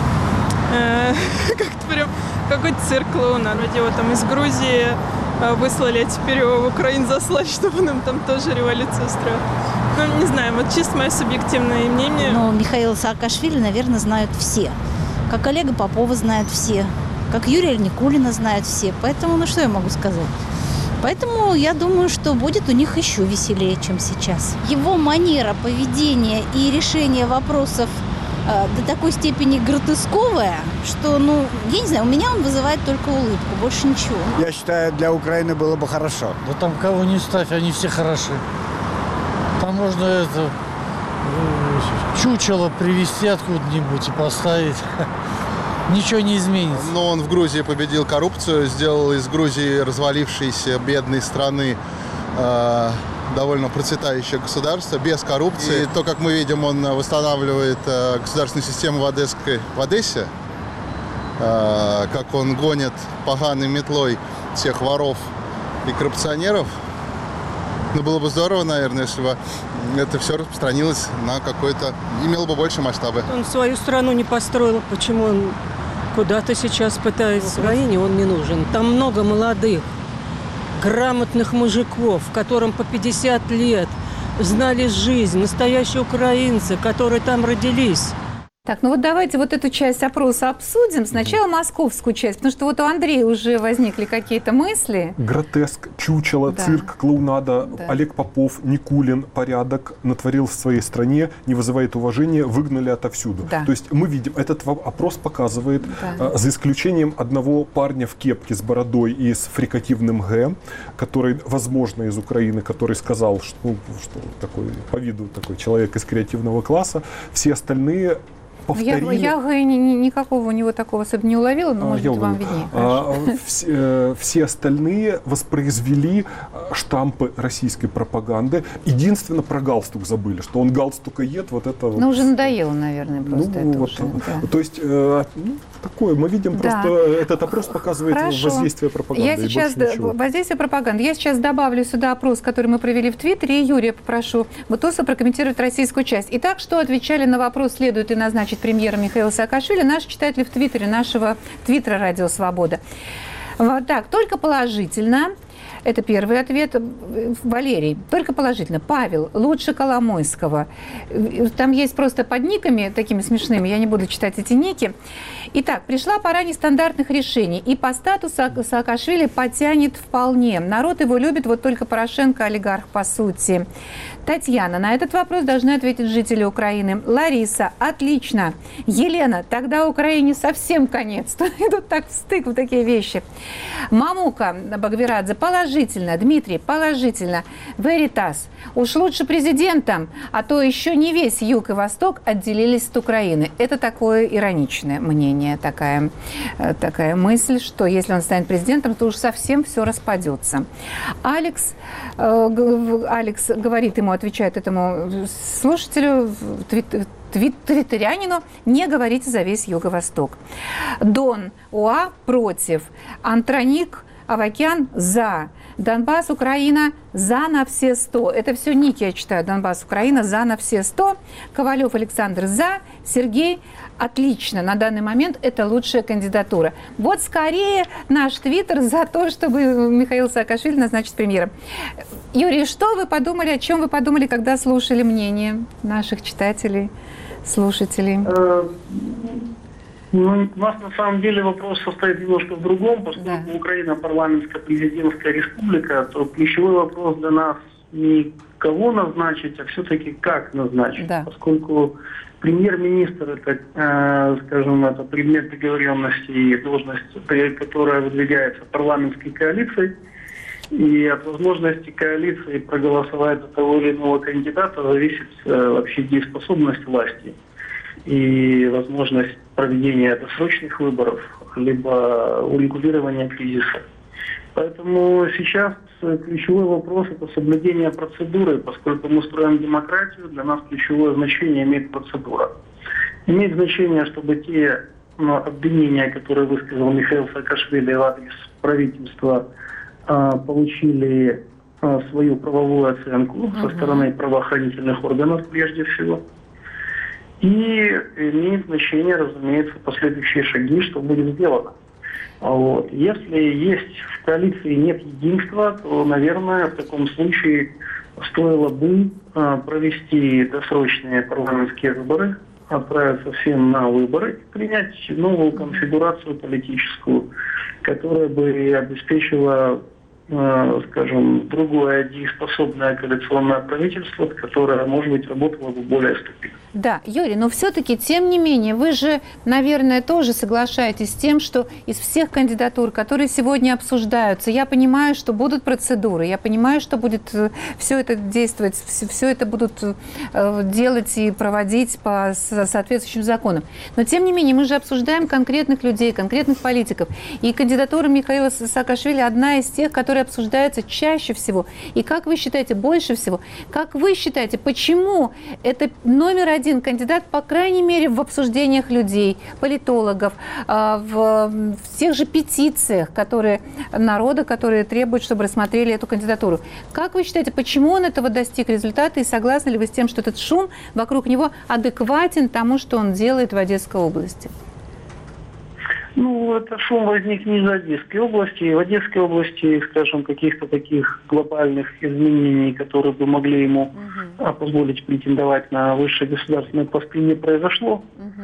как-то прям какой-то цирк клоуна. Вроде его там из Грузии выслали, а теперь его в Украину заслали, чтобы он им там тоже революцию устроил. Ну, не знаю, вот чисто мое субъективное мнение. Но Михаила Саакашвили, наверное, знают все. Как Олега Попова знают все, как Юрия Никулина знают все. Поэтому, ну что я могу сказать? Поэтому я думаю, что будет у них еще веселее, чем сейчас. Его манера поведения и решения вопросов до такой степени гротесковая, что, ну, я не знаю, у меня он вызывает только улыбку, больше ничего. Я считаю, для Украины было бы хорошо. Да там кого не ставь, они все хороши. Там можно чучело привезти откуда-нибудь и поставить. Ничего не изменится. Но он в Грузии победил коррупцию, сделал из Грузии развалившейся бедной страны довольно процветающее государство, без коррупции. И то, как мы видим, он восстанавливает государственную систему в Одессе, как он гонит поганой метлой всех воров и коррупционеров. Ну, было бы здорово, наверное, если бы это все распространилось на какой-то... имело бы больше масштабы. Он свою страну не построил, почему он куда-то сейчас пытается. В Украине он не нужен. Там много молодых, грамотных мужиков, которым по 50 лет, знали жизнь, настоящие украинцы, которые там родились. Так, ну вот давайте вот эту часть опроса обсудим. Сначала московскую часть, потому что вот у Андрея уже возникли какие-то мысли. Гротеск, чучело, да. Цирк, клоунада, да. Олег Попов, Никулин, порядок, натворил в своей стране, не вызывает уважения, выгнали отовсюду. Да. То есть мы видим, этот опрос показывает, да. За исключением одного парня в кепке с бородой и с фрикативным «Г», который, возможно, из Украины, который сказал, что, что такой, по виду такой человек из креативного класса, все остальные... повторили. Я никакого у него такого особо не уловила, но, может быть, вам виднее. Все остальные воспроизвели штампы российской пропаганды. Единственно про галстук забыли, что он галстукоед, вот это вот. Ну, уже надоело, наверное, просто это вот, уже. Да. То есть, такое, мы видим, да. Просто этот опрос показывает воздействие пропаганды. Воздействие пропаганды. Я сейчас добавлю сюда опрос, который мы провели в Твиттере, и Юрия попрошу Бутусова прокомментировать российскую часть. Итак, что отвечали на вопрос, следует ли назначить премьера Михаила Саакашвили, наши читатели в Твиттере, нашего Твиттера «Радио Свобода». Вот так, только положительно. Это первый ответ. Валерий, только положительно. Павел, лучше Коломойского. Там есть просто под никами такими смешными, я не буду читать эти ники. Итак, пришла пора нестандартных решений. И по статусу Саакашвили потянет вполне. Народ его любит, вот только Порошенко олигарх по сути. Татьяна, на этот вопрос должны ответить жители Украины. Лариса, отлично. Елена, тогда Украине совсем конец. Идут так в стык вот такие вещи. Мамука Багверадзе, положительно. Дмитрий, положительно. Веритас, уж лучше президентом, а то еще не весь юг и восток отделились от Украины. Это такое ироничное мнение, такая мысль, что если он станет президентом, то уж совсем все распадется. Алекс говорит ему, отвечает этому слушателю, твиттерянину, не говорите за весь Юго-Восток. Дон Уа против. Антроник Авакян за. Донбасс, Украина, за на все 100. Это все ник, я читаю. Донбасс, Украина, за на все 100. Ковалев Александр за. Сергей, отлично. На данный момент это лучшая кандидатура. Вот скорее наш твиттер за то, чтобы Михаила Саакашвили назначить премьером. Юрий, что вы подумали, о чем вы подумали, когда слушали мнение наших читателей, слушателей? Ну, у нас на самом деле вопрос состоит немножко в другом, поскольку Украина парламентско-президентская республика, то ключевой вопрос для нас не кого назначить, а все-таки как назначить. Да. Поскольку премьер-министр это, скажем, это предмет договоренности и должность, которая выдвигается парламентской коалицией. И от возможности коалиции проголосовать за того или иного кандидата зависит вообще дееспособность власти и возможность проведения досрочных выборов, либо урегулирования кризиса. Поэтому сейчас ключевой вопрос – это соблюдение процедуры, поскольку мы строим демократию, для нас ключевое значение имеет процедура. Имеет значение, чтобы те обвинения, которые высказал Михаил Саакашвили в адрес правительства, получили свою правовую оценку со стороны правоохранительных органов прежде всего. И имеет значение, разумеется, последующие шаги, что будет сделано. Вот. Если есть в коалиции нет единства, то, наверное, в таком случае стоило бы провести досрочные парламентские выборы, отправиться всем на выборы, принять новую конфигурацию политическую, которая бы обеспечила, скажем, другое дееспособное коалиционное правительство, которое, может быть, работало бы более стабильно. Да, Юрий, но все-таки, тем не менее, вы же, наверное, тоже соглашаетесь с тем, что из всех кандидатур, которые сегодня обсуждаются, я понимаю, что будут процедуры, я понимаю, что будет все это действовать, все это будут делать и проводить по соответствующим законам. Но, тем не менее, мы же обсуждаем конкретных людей, конкретных политиков. И кандидатура Михаила Саакашвили одна из тех, которые обсуждаются чаще всего. И как вы считаете, больше всего? Как вы считаете, почему это номер один кандидат, по крайней мере, в обсуждениях людей, политологов, в тех же петициях, народа, которые требуют, чтобы рассмотрели эту кандидатуру? Как вы считаете, почему он этого достиг результата, и согласны ли вы с тем, что этот шум вокруг него адекватен тому, что он делает в Одесской области? Ну, этот шум возник не из Одесской области. В Одесской области, скажем, каких-то таких глобальных изменений, которые бы могли ему позволить претендовать на высшие государственные посты, не произошло.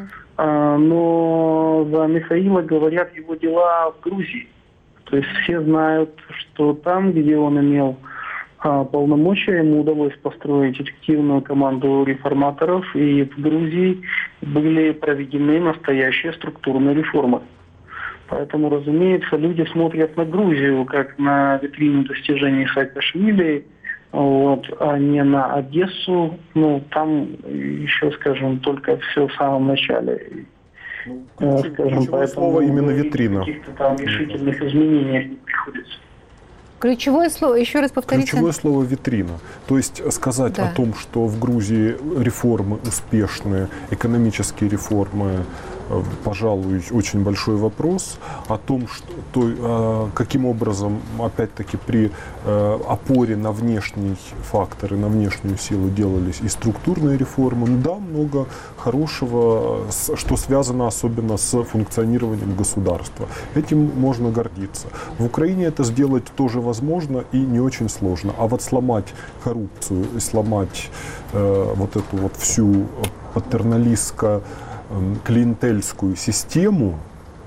Но за Михаила говорят его дела в Грузии. То есть все знают, что там, где он имел полномочия, ему удалось построить эффективную команду реформаторов, и в Грузии были проведены настоящие структурные реформы. Поэтому, разумеется, люди смотрят на Грузию как на витрину достижений Саакашвили, а не на Одессу. Ну, там еще, скажем, только все в самом начале. Ключевое слово именно витрина. Каких-то там решительных изменений не приходится. Ключевое слово, еще раз повторите. Ключевое слово «витрина». То есть сказать о том, что в Грузии реформы успешные, экономические реформы, пожалуй, очень большой вопрос. О том, что, каким образом, опять-таки, при опоре на внешние факторы, на внешнюю силу делались и структурные реформы. Да, много хорошего, что связано особенно с функционированием государства. Этим можно гордиться. В Украине это сделать тоже возможно и не очень сложно. А вот сломать коррупцию и сломать вот эту вот всю патерналистско-клиентельскую систему,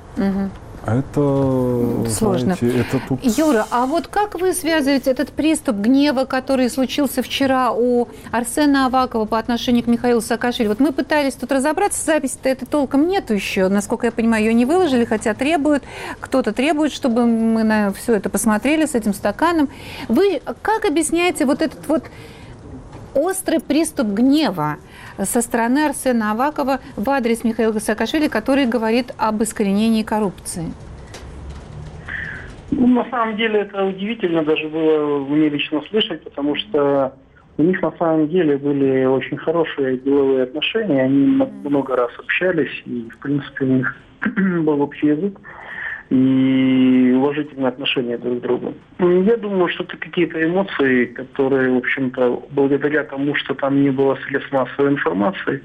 это сложно. Знаете, это тут... Юра, а вот как вы связываете этот приступ гнева, который случился вчера у Арсена Авакова по отношению к Михаилу Саакашвили? Вот мы пытались тут разобраться, записи-то это толком нету еще. Насколько я понимаю, ее не выложили, хотя кто-то требует, чтобы мы на все это посмотрели с этим стаканом. Вы как объясняете вот этот вот острый приступ гнева со стороны Арсена Авакова в адрес Михаила Саакашвили, который говорит об искоренении коррупции? Ну, на самом деле это удивительно даже было мне лично слышать, потому что у них на самом деле были очень хорошие деловые отношения, они много раз общались, и в принципе у них был общий язык. и уважительное отношение друг к другу. Я думаю, что это какие-то эмоции, которые, в общем-то, благодаря тому, что там не было средств массовой информации,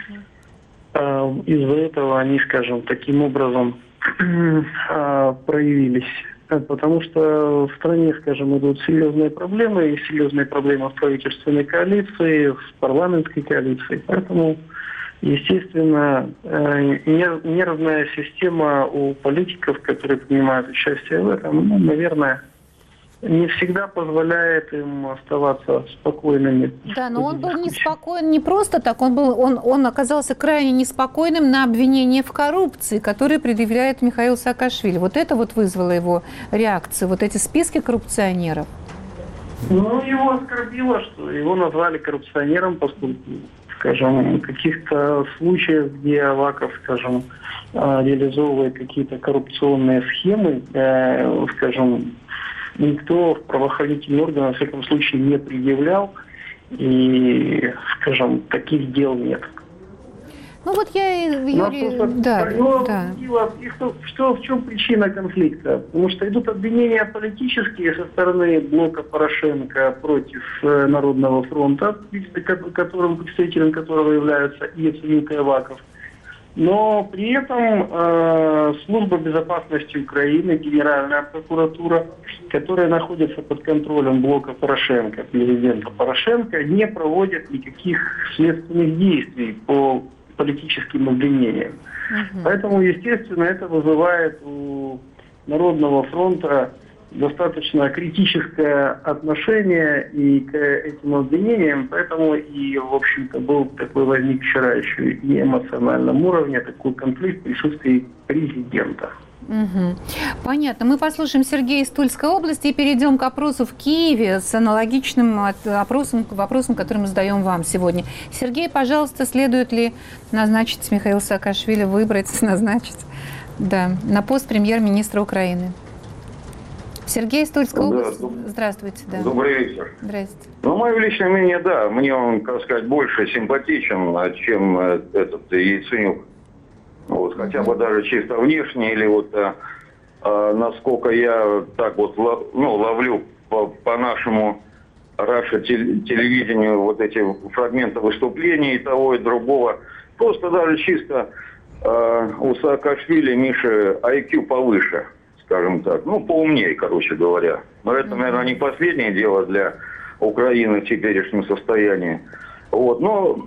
из-за этого они, скажем, таким образом проявились. Потому что в стране, скажем, идут серьезные проблемы, и серьезные проблемы в правительственной коалиции, в парламентской коалиции. Поэтому, естественно, нервная система у политиков, которые принимают участие в этом, ну, наверное, не всегда позволяет им оставаться спокойными. Да, но он был неспокоен не просто так, он оказался крайне неспокойным на обвинение в коррупции, которые предъявляет Михаил Саакашвили. Вот это вот вызвало его реакцию, вот эти списки коррупционеров. Ну, его оскорбило, что его назвали коррупционером, поскольку, скажем, в каких-то случаях, где Аваков, скажем, реализовывает какие-то коррупционные схемы, скажем, никто в правоохранительные органы, во всяком случае, не предъявлял, и, скажем, таких дел нет. Ну вот я, Юрий, в чем причина конфликта? Потому что идут обвинения политические со стороны блока Порошенко против Народного фронта, представителем которого является Яценюк и Аваков. Но при этом Служба безопасности Украины, Генеральная прокуратура, которая находится под контролем блока Порошенко, президента Порошенко, не проводят никаких следственных действий по политическим обвинениям. Поэтому, естественно, это вызывает у Народного фронта достаточно критическое отношение и к этим обвинениям, поэтому и, в общем-то, был такой возник вчера еще и на эмоциональном уровне такой конфликт в присутствии президента. Понятно. Мы послушаем Сергея из Тульской области и перейдем к опросу в Киеве с аналогичным вопросом, который мы задаем вам сегодня. Сергей, пожалуйста, следует ли назначить Михаила Саакашвили, назначить на пост премьер-министра Украины? Сергей из Тульской области. Здравствуйте. Да. Добрый вечер. Здравствуйте. Ну, мое личное мнение, да. Мне он, так сказать, больше симпатичен, чем этот Яценюк. Вот, хотя бы даже чисто внешне, или вот насколько я так вот ловлю по нашему Раша телевидению вот эти фрагменты выступлений и того, и другого. Просто даже чисто у Саакашвили, Миши, IQ повыше, скажем так. Ну, поумнее, короче говоря. Но это, наверное, не последнее дело для Украины в теперешнем состоянии. Вот. Но,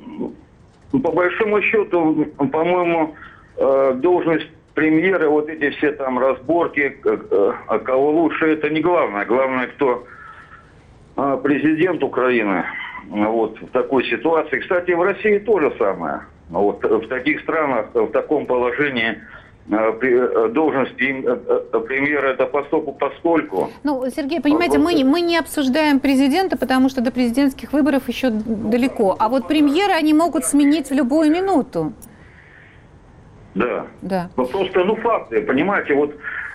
по большому счету, по-моему, должность премьера, вот эти все там разборки, кого лучше, это не главное. Главное, кто президент Украины вот, в такой ситуации. Кстати, в России то же самое. Вот, в таких странах, в таком положении должность премьера это постольку. Ну, Сергей, понимаете, мы не обсуждаем президента, потому что до президентских выборов еще далеко. А вот премьера они могут сменить в любую минуту. Да. Но просто, факты, понимаете, вот,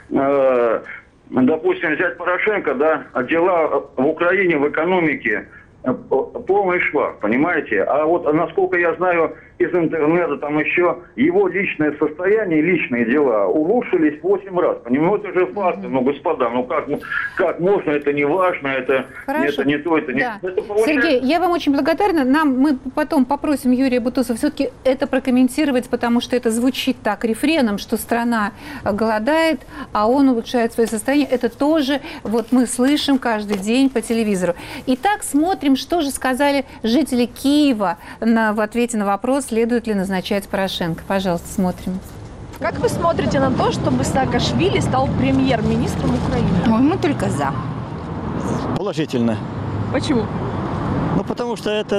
допустим, взять Порошенко, дела в Украине, в экономике полный шлак, понимаете? А вот, насколько я знаю из интернета, там еще его личное состояние, личные дела улучшились 8 раз. Понимаете, это же факты, господа, как можно, это не важно, это не то, это не... Да. Сергей, я вам очень благодарна. Мы потом попросим Юрия Бутусова все-таки это прокомментировать, потому что это звучит так рефреном, что страна голодает, а он улучшает свое состояние. Это тоже вот мы слышим каждый день по телевизору. Итак, смотрим, что же сказали жители Киева в ответе на вопрос, следует ли назначать Порошенко. Пожалуйста, смотрим. Как вы смотрите на то, чтобы Саакашвили стал премьер-министром Украины? Мы только за. Положительно. Почему? Потому что этот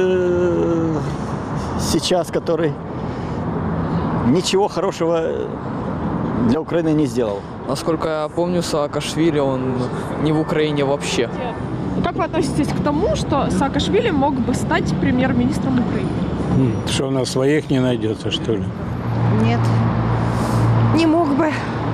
сейчас, который ничего хорошего для Украины не сделал. Насколько я помню, Саакашвили, он не в Украине вообще. Как вы относитесь к тому, что Саакашвили мог бы стать премьер-министром Украины? Что, у нас своих не найдется, что ли? Нет. Не мог бы.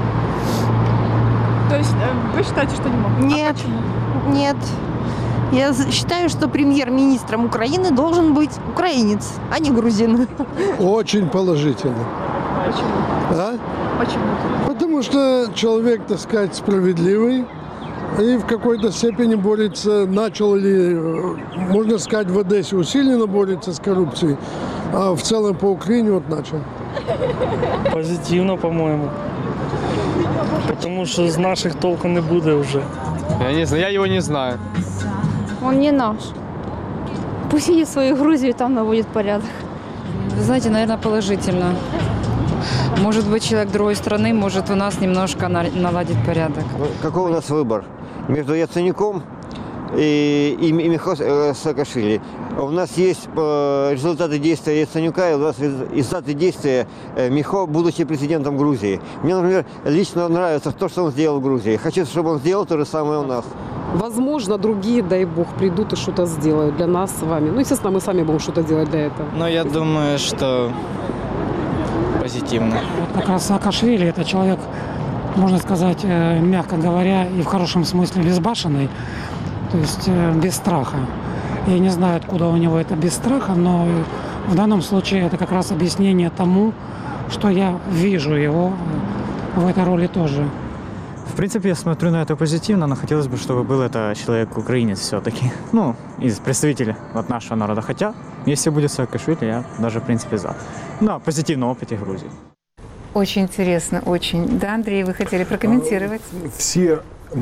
То есть вы считаете, что не мог? Нет. Нет. Я считаю, что премьер-министром Украины должен быть украинец, а не грузин. Очень положительно. Почему? Почему? Потому что человек, так сказать, справедливый и в какой-то степени борется, начал ли, можно сказать, в Одессе усиленно борется с коррупцией, а в целом по Украине вот начал. Позитивно, по-моему. Потому что из наших толком не будет уже. Я не знаю, я его не знаю. Он не наш. Пусть едет в свою Грузию, там наводит порядок. Вы знаете, наверное, положительно. Может быть, человек другой страны может у нас немножко наладить порядок. Какой у нас выбор? Между Яценюком и Михаилом Саакашвили. У нас есть результаты действия Яценюка, и у нас результаты действия Михо, будучи президентом Грузии. Мне, например, лично нравится то, что он сделал в Грузии. Хочу, чтобы он сделал то же самое у нас. Возможно, другие, дай бог, придут и что-то сделают для нас с вами. Ну, естественно, мы сами будем что-то делать для этого. Но я думаю, что позитивно. Вот как раз Саакашвили – это человек, можно сказать, мягко говоря, и в хорошем смысле безбашенный, то есть без страха. Я не знаю, откуда у него это без страха, но в данном случае это как раз объяснение тому, что я вижу его в этой роли тоже. В принципе, я смотрю на это позитивно, но хотелось бы, чтобы был это человек-украинец все-таки. Ну, из представителей от нашего народа. Хотя, если будет Саакашвили, я даже, в принципе, за. На позитивном опыте Грузии. Очень интересно, очень. Да, Андрей, вы хотели прокомментировать? Все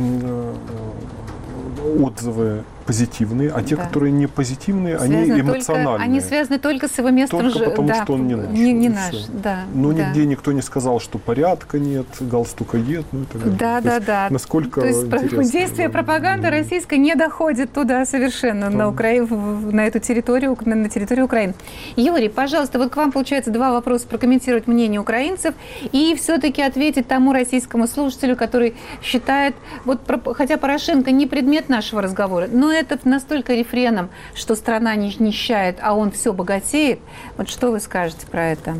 отзывы позитивные, а те, которые не позитивные, они эмоциональные. Они связаны только с его местом только потому, что он не наш. Не наш, да. Но нигде никто не сказал, что порядка нет, галстука нет, ну и так далее. Да. Насколько то есть действие пропаганды российской не доходит туда совершенно, на эту территорию, на территорию Украины. Юрий, пожалуйста, вот к вам, получается, два вопроса: прокомментировать мнение украинцев и все-таки ответить тому российскому слушателю, который считает, вот хотя Порошенко не предмет нашего разговора, но это настолько рефреном, что страна не нищает, а он все богатеет. Вот что вы скажете про это?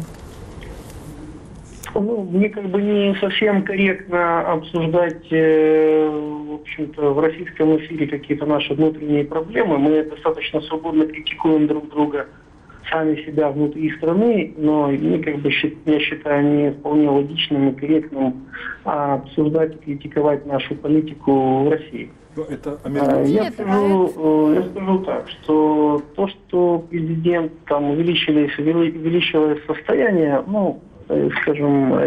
Ну, мне как бы не совсем корректно обсуждать, в общем-то, в российском эфире какие-то наши внутренние проблемы. Мы достаточно свободно критикуем друг друга, сами себя внутри страны, но мне, как бы, я считаю, не вполне логичным и корректным обсуждать и критиковать нашу политику в России. Я скажу так, что то, что президент там увеличилось состояние, ну, скажем,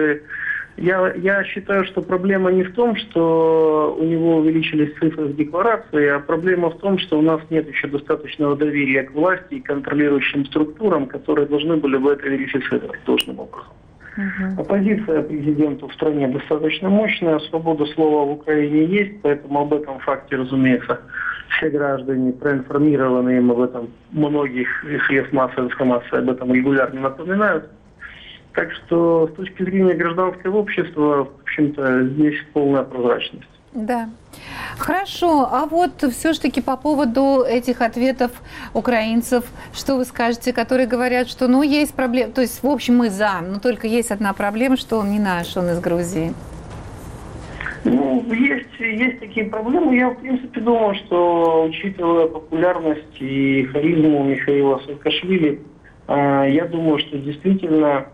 я считаю, что проблема не в том, что у него увеличились цифры в декларации, а проблема в том, что у нас нет еще достаточного доверия к власти и контролирующим структурам, которые должны были бы это верифицировать должным образом. Оппозиция президенту в стране достаточно мощная, свобода слова в Украине есть, поэтому об этом факте, разумеется, все граждане проинформированы, им об этом многих средств массовой информации об этом регулярно напоминают. Так что с точки зрения гражданского общества, в общем-то, здесь полная прозрачность. Да. Хорошо, а вот все-таки по поводу этих ответов украинцев, что вы скажете, которые говорят, что ну есть проблема, то есть в общем мы за, но только есть одна проблема, что он не наш, он из Грузии. Ну, есть такие проблемы. Я, в принципе, думаю, что, учитывая популярность и харизму Михаила Саакашвили, я думаю, что действительно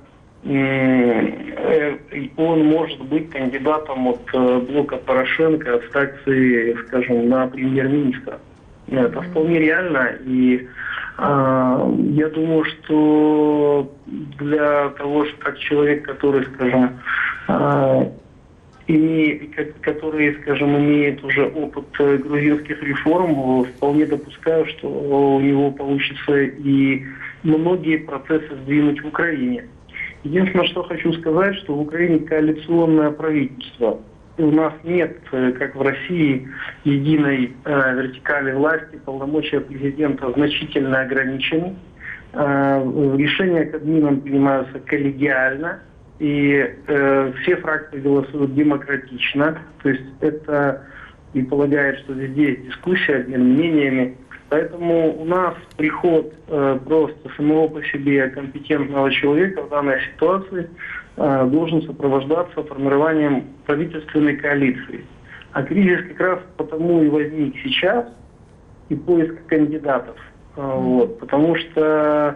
он может быть кандидатом от блока Порошенко, фракции, скажем, на премьер-министра. Это вполне реально. И я думаю, что для того, что как человек, который, скажем, имеет уже опыт грузинских реформ, вполне допускаю, что у него получится и многие процессы сдвинуть в Украине. Единственное, что хочу сказать, что в Украине коалиционное правительство. И у нас нет, как в России, единой вертикали власти, полномочия президента значительно ограничены. Решения Кабмином принимаются коллегиально, и все фракции голосуют демократично. То есть это и полагает, что везде есть дискуссия, обмен мнениями. Поэтому у нас приход просто самого по себе компетентного человека в данной ситуации должен сопровождаться формированием правительственной коалиции. А кризис как раз потому и возник сейчас, и поиск кандидатов. Потому что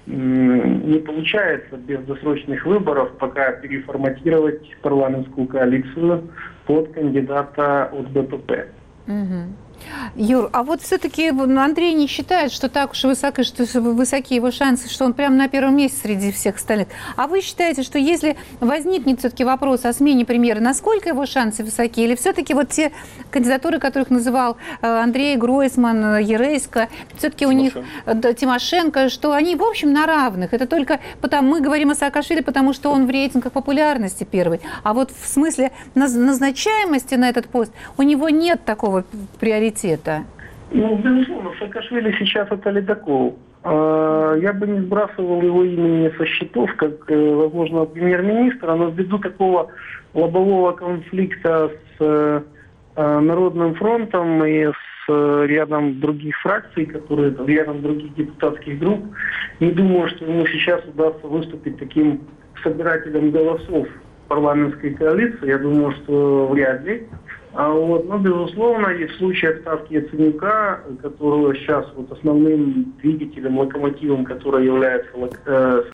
не получается без досрочных выборов пока переформатировать парламентскую коалицию под кандидата от БПП. Юр, а вот все-таки Андрей не считает, что так уж высоки его шансы, что он прямо на первом месте среди всех остальных. А вы считаете, что если возникнет все-таки вопрос о смене премьера, насколько его шансы высоки? Или все-таки вот те кандидатуры, которых называл Андрей, Гройсман, Ерейско, все-таки у них Тимошенко, что они, в общем, на равных. Это только мы говорим о Саакашвили, потому что он в рейтингах популярности первый. А вот в смысле назначаемости на этот пост у него нет такого приоритета. Ну, безусловно, Саакашвили сейчас это ледокол. Я бы не сбрасывал его имени со счетов, как возможного премьер-министра, но ввиду такого лобового конфликта с Народным фронтом и с рядом других фракций, рядом других депутатских групп, не думаю, что ему сейчас удастся выступить таким собирателем голосов парламентской коалиции. Я думаю, что вряд ли. Но, безусловно, и в случае отставки Яценюка, которого сейчас основным двигателем, локомотивом, который является